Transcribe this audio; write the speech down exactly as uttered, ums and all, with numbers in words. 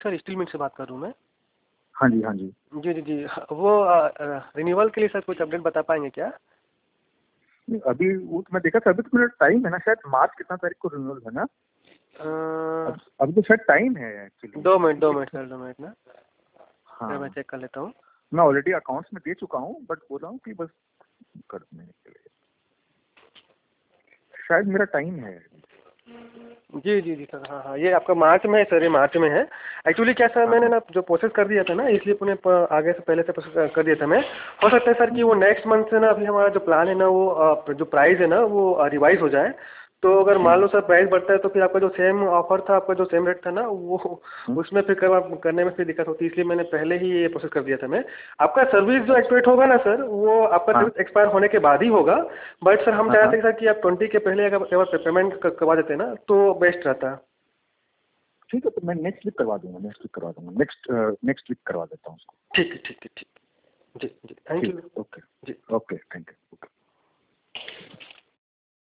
Sir steel mill से बात कर रहा हूँ मैं। हाँ जी हाँ जी जी जी जी वो रिन्यूअल के लिए सर कुछ अपडेट बता पाएंगे क्या? अभी वो तो मैं देखा था, अभी तो मेरा टाइम है ना, शायद मार्च कितना तारीख को रिन्यूअल है ना? अ, अब अभी तो शायद टाइम है एक्चुअली। दो मिनट दो मिनट सर दो मिनट ना, हाँ सर मैं चेक कर लेता हूँ। मैं ऑलरेडी अकाउंट्स में दे चुका हूँ, बट बोल रहा हूँ कि बस कर देने के लिए शायद मेरा टाइम है। जी जी जी सर, हाँ हाँ ये आपका मार्च में है सर, ये मार्च में है। एक्चुअली क्या सर, हाँ मैंने हाँ ना जो प्रोसेस कर दिया था ना, इसलिए पुणे प- आगे से पहले से प्रोसेस कर दिया था मैं। हो सकता है सर कि वो नेक्स्ट मंथ से ना, अभी हमारा जो प्लान है ना वो अ, जो प्राइस है ना वो रिवाइज हो जाए। तो अगर मान लो सर प्राइस बढ़ता है तो फिर आपका जो सेम ऑफर था, आपका जो सेम रेट था ना वो उसमें फिर कर, करने में फिर दिक्कत होती है, इसलिए मैंने पहले ही ये प्रोसेस कर दिया था मैं। आपका सर्विस जो एक्टिवेट होगा ना सर, वो आपका हाँ सर्विस एक्सपायर होने के बाद ही होगा। बट सर हम हाँ हाँ चाहते हैं सर कि आप ट्वेंटी के पहले अगर अगर पेमेंट करवा देते ना तो बेस्ट रहता। ठीक है, तो मैं नेक्स्ट वीक करवा दूंगा, नेक्स्ट वीक करवा दूंगा, नेक्स्ट नेक्स्ट वीक करवा देता हूँ उसको। ठीक है ठीक है ठीक है। जी जी थैंक ठीक यू। है, ओके जी। ओके।